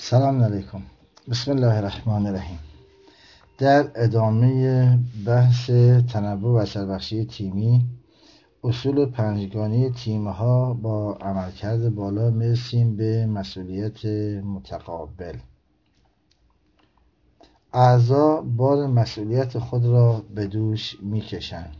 سلام علیکم. بسم الله الرحمن الرحیم. در ادامه بحث تنوع و اثربخشی تیمی، اصول پنجگانه تیم‌ها با عملکرد بالا میرسیم به مسئولیت متقابل. اعضا بار مسئولیت خود را به دوش میکشند.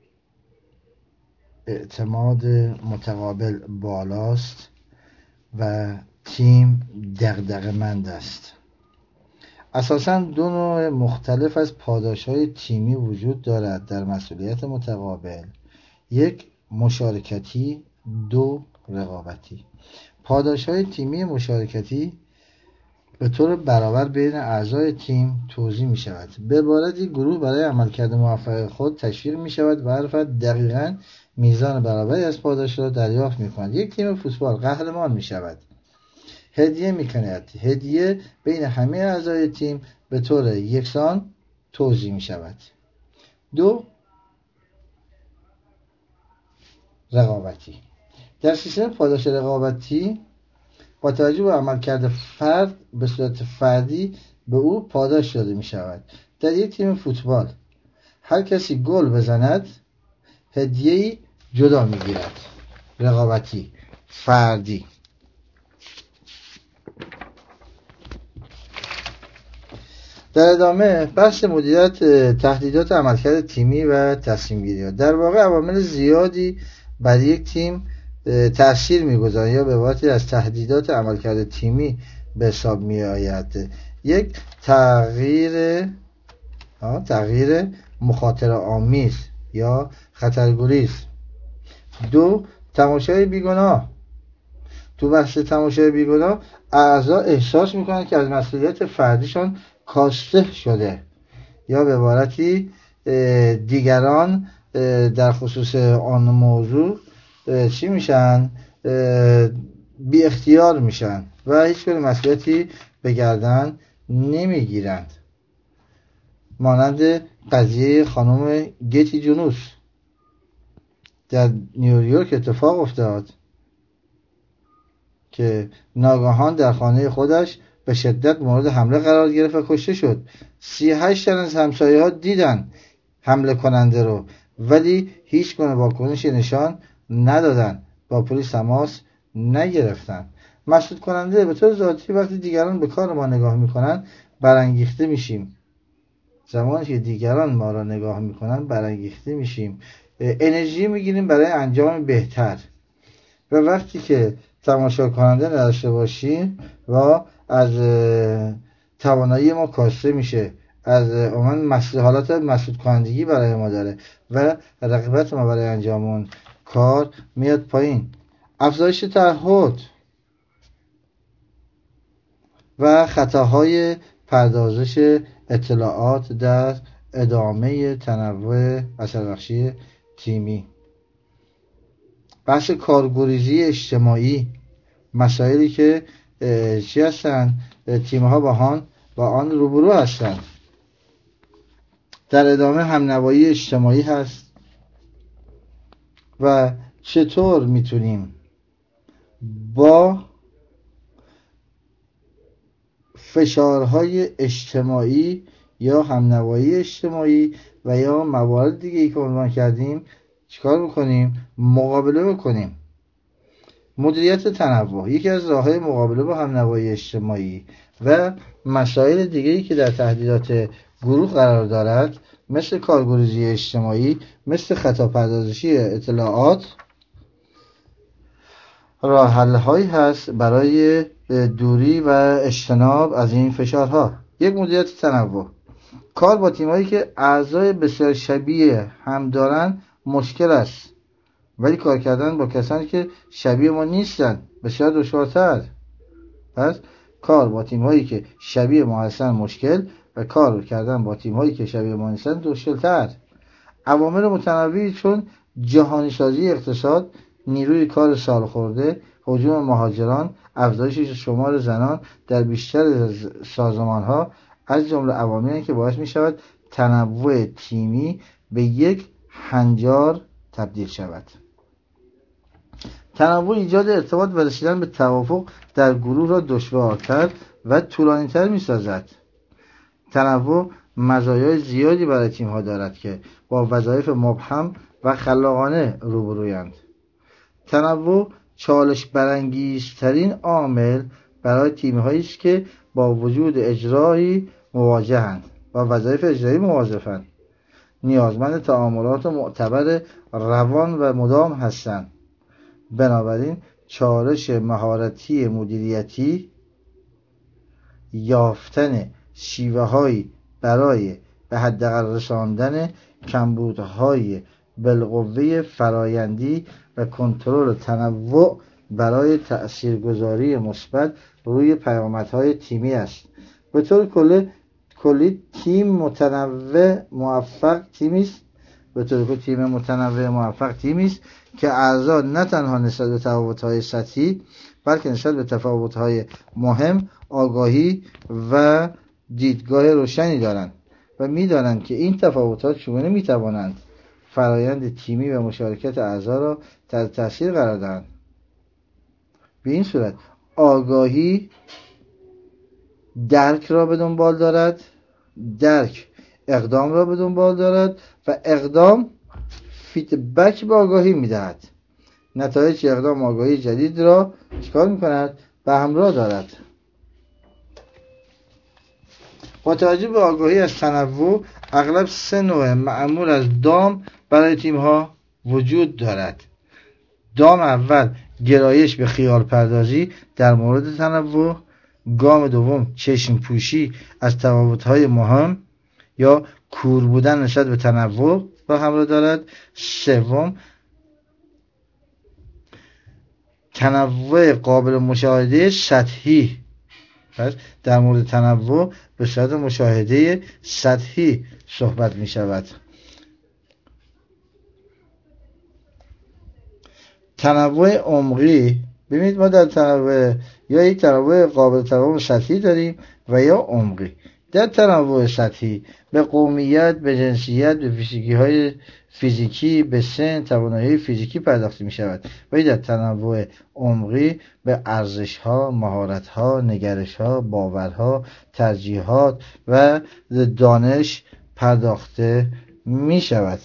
اعتماد متقابل بالاست و تیم دغدغه‌مند است. اساساً دو نوع مختلف از پاداش‌های تیمی وجود دارد در مسئولیت متقابل: یک مشارکتی، دو رقابتی. پاداش‌های تیمی مشارکتی به طور برابر بین اعضای تیم توزیع می شود. به عبارتی گروه برای عملکرد موفق خود تشویق می شود و هر فرد دقیقاً میزان برابری از پاداش را دریافت می کند. یک تیم فوتبال قهرمان می شود، هدیه می کند. هدیه بین همه اعضای تیم به طور یکسان توزیع می شود. دو رقابتی. در سیستم پاداش رقابتی با توجه به عملکرد فرد به صورت فردی به او پاداش داده می شود. در یک تیم فوتبال هر کسی گل بزند هدیه‌ای جدا می گیرد. رقابتی، فردی. در ادامه بحث مدیریت تهدیدات عملکرد تیمی و تصمیم گیری. در واقع عوامل زیادی بر یک تیم تأثیر می‌گذارند یا به عبارتی از تهدیدات عملکرد تیمی به حساب می‌آید. یک، تغییر مخاطره آمیز یا خطرگریز. دو، تماشای بیگناه. تو بحث تماشای بیگناه اعضا احساس می‌کنند که از مسئولیت فردیشان کاسته شده یا به عبارتی دیگران در خصوص آن موضوع چی میشن؟ بی اختیار میشن و هیچ گونه مسئولیتی به گردن نمیگیرند. مانند قضیه خانم گیتی جونوس در نیویورک اتفاق افتاد که ناگهان در خانه خودش به شدت مورد حمله قرار گرفت و کشته شد. 38 تن از همسایه ها دیدن حمله کننده رو ولی هیچ گونه واکنشی نشان ندادن، با پلیس تماس نگرفتن. مسئول کننده به طور ذاتی وقتی دیگران به کار ما نگاه میکنن برانگیخته میشیم. زمانی که دیگران ما را نگاه میکنن برانگیخته میشیم، انرژی میگیریم برای انجام بهتر. و وقتی که تماشا کننده نداشته باشیم و از توانایی ما کاسته میشه، از حالات مسئول کنندگی برای ما داره و رغبت ما برای انجام اون کار میاد پایین. افزایش تعهد و خطاهای پردازش اطلاعات در ادامه تنوع اثربخشی تیمی. بحث کارگریزی اجتماعی، مسائلی که چی هستن؟ تیم‌ها با آن روبرو هستند. در ادامه همنوایی اجتماعی هست و چطور میتونیم با فشارهای اجتماعی یا همنوایی اجتماعی و یا موارد دیگه که عنوان کردیم چیکار بکنیم؟ مقابله بکنیم. مدیریت تنوع یکی از راه‌های مقابله با همنوایی اجتماعی و مسائل دیگه‌ای که در تهدیدات گروه قرار دارد، مثل کارگریزی اجتماعی، مثل خطا پردازشی اطلاعات، راه حل‌هایی هست برای دوری و اجتناب از این فشارها. یک، مدیریت تنوع. کار با تیم‌هایی که اعضای بسیار شبیه هم دارن مشکل است، ولی کار کردن با کسانی که شبیه ما نیستن بسیار دشوارتر. پس کار با تیم‌هایی که شبیه ما هستن مشکل و کار کردن با تیم‌هایی که شبیه ما نیستن دشوارتر. عوامل متنوعی چون جهانی سازی اقتصاد، نیروی کار سالخورده، هجوم مهاجران، افزایش شمار زنان در بیشتر سازمان‌ها از جمله عواملی که باعث می‌شود تنوع تیمی به یک هنجار تبدیل شود. تنوع ایجاد ارتباط و رسیدن به توافق در گروه را دشوارتر و طولانی‌تر می‌سازد. تنوع مزایای زیادی برای تیم‌ها دارد که با وظایف مبهم و خلاقانه روبرویند. تنوع چالش برانگیزترین عامل برای تیم‌هایی است که با وجود اجرایی مواجهند، با وظایف اجرایی مواظفند، نیازمند تعاملات معتبر روان و مدام هستند. بنابراین چالش مهارتی مدیریتی، یافتن شیوه‌هایی برای به حداقل رساندن کمبودهای بالقوه فرآیندی و کنترل تنوع برای تأثیرگذاری مثبت روی پیامدهای تیمی است. به طور کلی تیم متنوع موفق تیمی است که اعضا نه تنها نسبت به تفاوت‌های سطحی بلکه نسبت به تفاوت‌های مهم آگاهی و دیدگاه روشنی دارند و می‌دانند که این تفاوتات چگونه می‌توانند فرایند تیمی و مشارکت اعضا را تحت تاثیر قرار دهند. به این صورت آگاهی درک را به دنبال دارد، درک اقدام را به دنبال دارد و اقدام فیدبک به آگاهی می‌دهد. نتایج اقدام آگاهی جدید را چکار می‌کند؟ به همراه دارد. با توجه به آگاهی از تنوع، اغلب 3 نوع معمول از دام برای تیم‌ها وجود دارد. دام اول گرایش به خیال پردازی در مورد تنوع، گام دوم چشم پوشی از تفاوت‌های مهم یا کور بودن نسبت به تنوع را همراه دارد. سوم تنوع قابل مشاهده سطحی، پس در مورد تنوع به صورت مشاهده سطحی صحبت می شود. تنوع عمقی، ببینید ما در تنوع یا یک تنوع قابل تفاهم سطحی داریم و یا عمقی. در تنوع سطحی به قومیت، به جنسیت، به فیزیکی، به سن، توانایی فیزیکی پرداخته می شود. ولی در تنوع عمقی به ارزش‌ها، مهارت‌ها، نگرش‌ها، باورها، ترجیحات و دانش پرداخته می شود.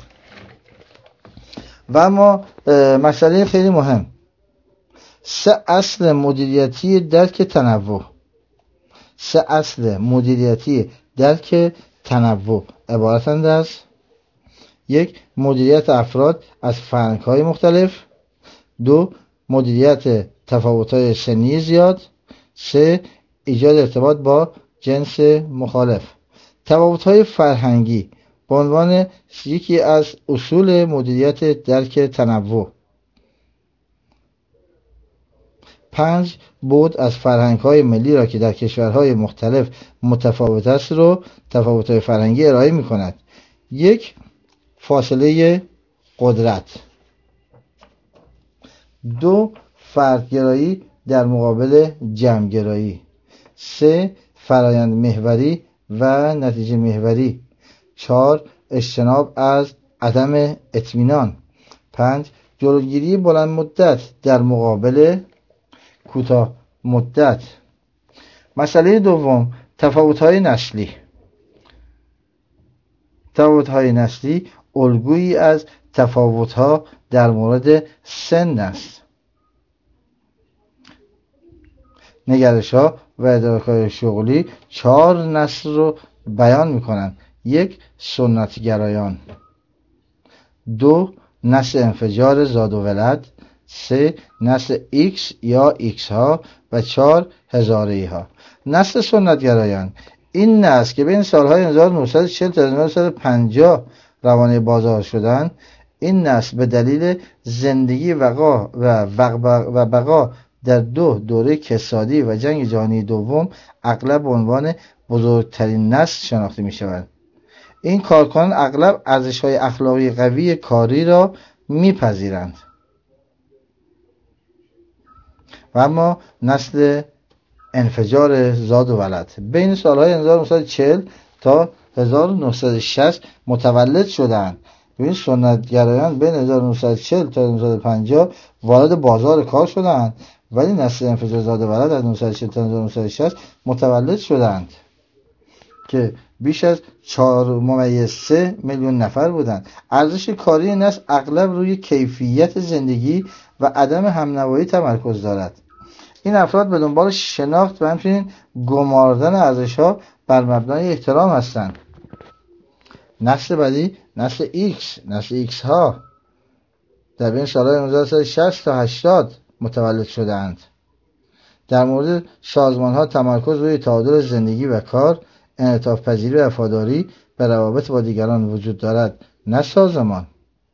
و اما مسئله خیلی مهم، 3 اصل مدیریتی درک تنوع. 3 اصل مدیریتی درک تنوع عبارتند از: 1. مدیریت افراد از فرهنگ‌های مختلف. 2. مدیریت تفاوت‌های سنی زیاد. 3. ایجاد ارتباط با جنس مخالف. تفاوت‌های فرهنگی به عنوان یکی از اصول مدیریت درک تنوع. 5. بعد از فرهنگ‌های ملی را که در کشورهای مختلف متفاوت است رو تفاوت‌های فرهنگی ارائه می‌کند. 1. فاصله قدرت. 2. فردگرایی در مقابل جمع‌گرایی. 3. فرایند محوری و نتیجه محوری. 4. اجتناب از عدم اطمینان. 5. جلوگیری بلند مدت در مقابل کوتاه مدت. مسئله دوم، تفاوت‌های نسلی. تفاوت‌های نسلی الگویی از تفاوت‌ها در مورد سن است. نگرش‌ها و ادراک‌های شغلی 4 نسل رو بیان می‌کنند. 1. سنت‌گرایان. 2. نسل انفجار زاد و ولد. 3. نسل ایکس یا ایکس ها و 4. هزاره‌ای ها. نسل سنت‌گرایان این نسل که بین سالهای 1940 تا 1950 روانه بازار شدند، این نسل به دلیل زندگی و بقا در 2 دوره کسادی و جنگ جهانی دوم اغلب به عنوان بزرگترین نسل شناخته می شوند. این کارکنان اغلب ارزش‌های اخلاقی قوی کاری را می‌پذیرند. و اما نسل انفجار زاد و ولد بین سالهای 1940 تا 1960 متولد شدند این سنتگرایان بین 1940 تا 1950 وارد بازار کار شدند، ولی نسل انفجارزاده ولد از 1940 تا 1960 متولد شدند که بیش از 4.3 میلیون نفر بودند. ارزش کاری این نسل اغلب روی کیفیت زندگی و عدم همنوایی تمرکز دارد. این افراد به دنبال شناخت و همچنین گماردن ارزش‌ها بر مبنای احترام هستند. نسل بعدی نسل ایکس ها در بین سالهای 1960 تا 80 متولد شدند. در مورد سازمان ها تمرکز روی تعادل زندگی و کار، انعطاف پذیری و وفاداری به روابط با دیگران وجود دارد، نه سازمان.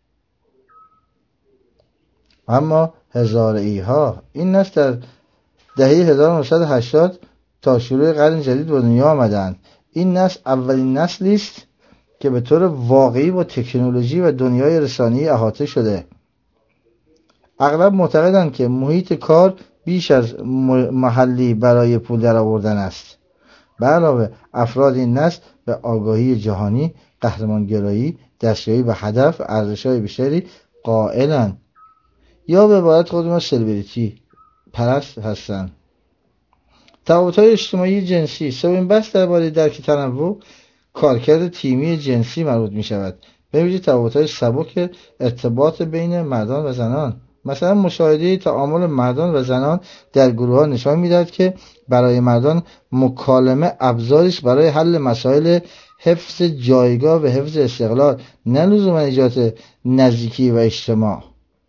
اما هزاره‌ای ها، این نسل در دهه 1980 تا شروع قرن جدید به دنیا آمدند. این نسل اولین نسلی است که به طور واقعی با تکنولوژی و دنیای رسانه‌ای احاطه شده. اغلب معتقدند که محیط کار بیش از محلی برای پول درآوردن است. به علاوه افراد این نسل به آگاهی جهانی، قهرمانگرایی، دستیابی به هدف و ارزش‌های بیشتری قائلند، یا به عبارت خودمان سلبریتی پرست هستند. تفاوت‌های اجتماعی جنسی. سومین بحث درباره درک تنوع کارکرد تیمی جنسی مربوط می شود، به ویژه تفاوت‌های سبک ارتباط بین مردان و زنان. مثلا مشاهده تعامل مردان و زنان در گروه‌ها نشان می‌دهد که برای مردان مکالمه ابزاری است برای حل مسائل حفظ جایگاه و حفظ استقلال، نه لزوما ایجاد نزدیکی و اجتماع.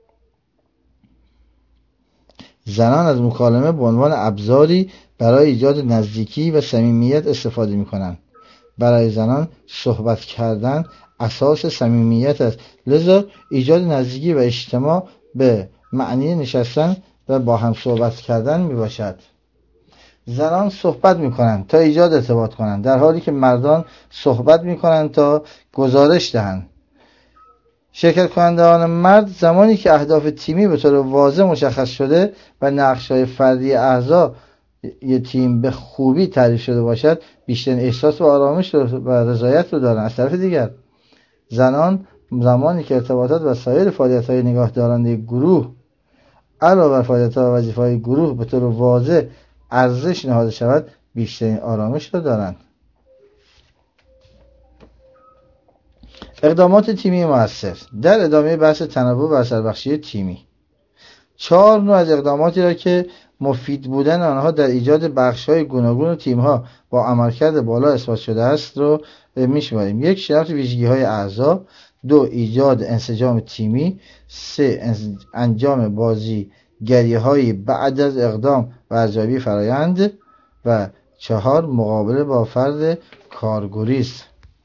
زنان از مکالمه به عنوان ابزاری برای ایجاد نزدیکی و صمیمیت استفاده می‌کنند. برای زنان صحبت کردن اساس صمیمیت است، لذا ایجاد نزدیکی و اجتماع به معنی نشستن و با هم صحبت کردن می باشد. زنان صحبت می کنند تا ایجاد ارتباط کنند، در حالی که مردان صحبت می کنند تا گزارش دهند. شرکت کنندگان مرد زمانی که اهداف تیمی به طور واضح مشخص شده و نقش‌های فردی اعضا یه تیم به خوبی تعریف شده باشد، بیشترین احساس و آرامش و رضایت رو دارند. از طرف دیگر زنان زمانی که ارتباطات و سایر فعالیت‌های نگاهدارنده گروه علاوه بر فعالیت‌ها و وظیفه‌های گروه به طور واضح ارزش نهاده شود، بیشترین آرامش را دارند. اقدامات تیمی مؤثر. در ادامه بحث تنوع و اثربخشی تیمی، 4 نوع از اقداماتی را که مفید بودن آنها در ایجاد بخش‌های گوناگون تیم‌ها با عملکرد بالا اثبات شده است رو می‌شماریم. 1. شناخت ویژگی‌های اعضا. 2. ایجاد انسجام تیمی. 3. انجام بازیگری‌های بعد از اقدام و ارزیابی فرآیند. و 4. مقابله با فرد کارگریز.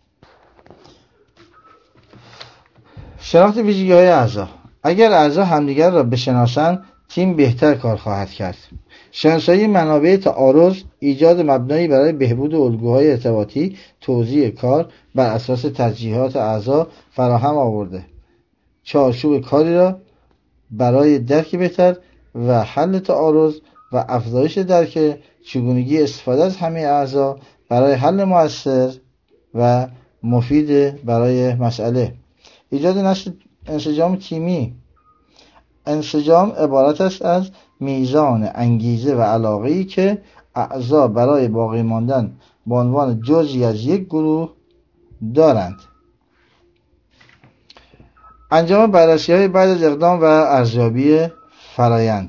شناخت ویژگی‌های اعضا. اگر اعضا همدیگر را بشناسند، تیم بهتر کار خواهد کرد. شناسایی منابع تعارض، ایجاد مبنایی برای بهبود الگوهای ارتباطی، توزیع کار بر اساس ترجیحات اعضا فراهم آورده. چارچوب کاری را برای درک بهتر و حل تعارض و افزایش درک چگونگی استفاده از همه اعضا برای حل مؤثر و مفید برای مسئله. ایجاد انسجام تیمی. انسجام عبارت است از میزان انگیزه و علاقه‌ای که اعضا برای باقی ماندن به عنوان جزئی از یک گروه دارند. انجام بررسی‌های بعد از اقدام و ارزیابی فرایند.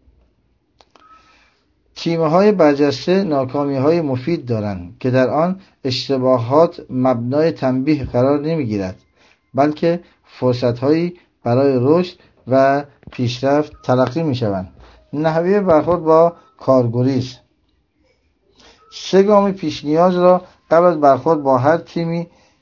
تیم‌های برجسته ناکامی‌های مفید دارند که در آن اشتباهات مبنای تنبیه قرار نمی‌گیرد، بلکه فرصت‌هایی برای رشد و پیشرفت تلقی می‌شوند. نحوه برخورد با کارگریز. 3 گام پیش نیاز را قبل از برخورد با هر تیمی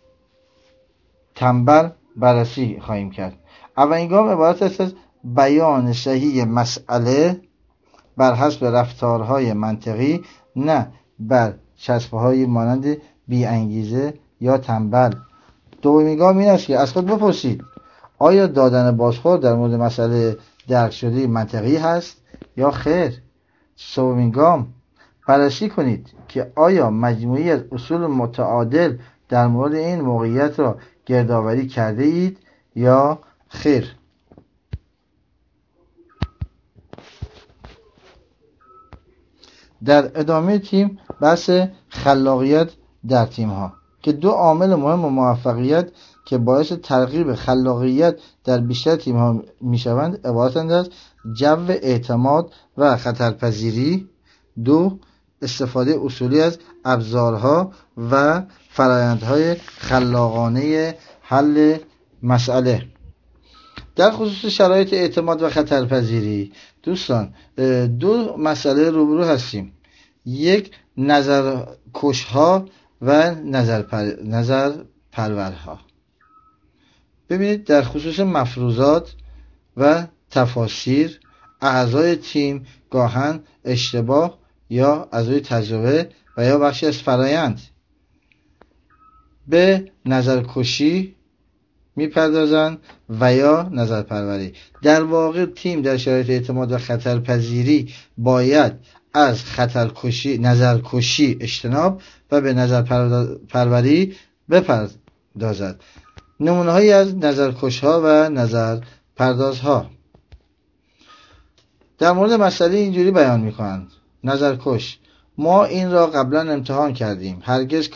تنبل بررسی خواهیم کرد. اولین گام عبارت است از بیان صحیح مسئله بر حسب رفتارهای منطقی، نه بر چسب‌های مانند بی‌انگیزه یا تنبل. دومین گام این است که از خود بپرسید آیا دادن بازخورد در مورد مسئله درک شده منطقی هست یا خیر. سومین گام، بررسی کنید که آیا مجموعی از اصول متعادل در مورد این موقعیت را گردآوری کرده اید یا خیر؟ در ادامه تیم بحث خلاقیت در تیم ها که دو عامل مهم و موفقیت که باعث ترغیب خلاقیت در بیشتر تیم ها می شوند عبارتند از جو اعتماد و خطرپذیری. دو، استفاده اصولی از ابزارها و فرآیندهای خلاقانه حل مسئله. در خصوص شرایط اعتماد و خطرپذیری دوستان دو مسئله روبرو هستیم. یک، نظرکشها و نظرپرورها. ببینید در خصوص مفروضات و تفاسیر اعضای تیم گاهن اشتباه یا اعضای تجربه و یا بخشی از فرایند به نظرکشی میپردازند و یا نظرپروری. در واقع تیم در شرایط اعتماد و خطرپذیری باید از نظرکشی اجتناب و به نظرپروری بپردازد. نمونه هایی از نظرکشها و نظرپردازها در مورد مسئله اینجوری بیان میکنند. نظرکش: ما این را قبلا امتحان کردیم، هرگز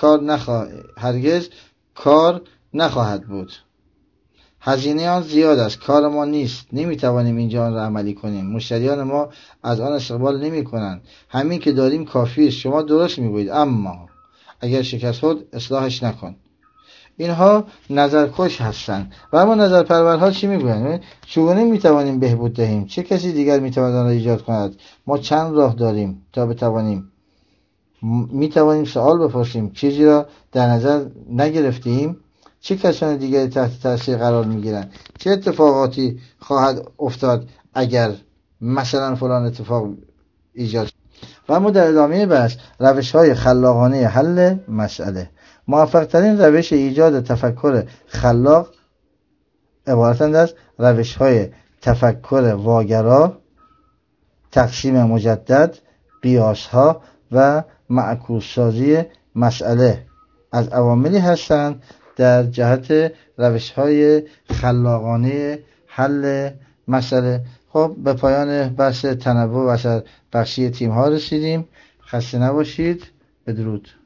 کار نخواهد بود. هزینه آن زیاد است، کار ما نیست، نمیتوانیم اینجا آن را عملی کنیم، مشتریان ما از آن استقبال نمی کنند، همین که داریم کافی است، شما درست میگویید، اما اگر شکست خورد اصلاحش نکن. اینها نظرکش هستند. و اما نظرپرورها چی میگویند؟ چگونه میتوانیم بهبود دهیم؟ چه کسی دیگر میتواند آن را ایجاد کند؟ ما چند راه داریم تا بتوانیم. میتوانیم سوال بپرسیم، چیزی را در نظر نگرفتیم؟ چه کسان دیگری تحت تاثیر قرار میگیرند؟ چه اتفاقاتی خواهد افتاد اگر مثلا فلان اتفاق ایجاد شد؟ و اما در ادامه بحث روش‌های خلاقانه حل مسئله. موفق ترین روش ایجاد تفکر خلاق عبارتند از روش‌های تفکر واگرا، تقسیم مجدد، قیاس‌ها و معکوس‌سازی مسئله از عواملی هستند در جهت روش‌های خلاقانه حل مسئله. خب به پایان بحث تنوع و اثر بخشی تیم‌ها رسیدیم. خسته نباشید. بدرود.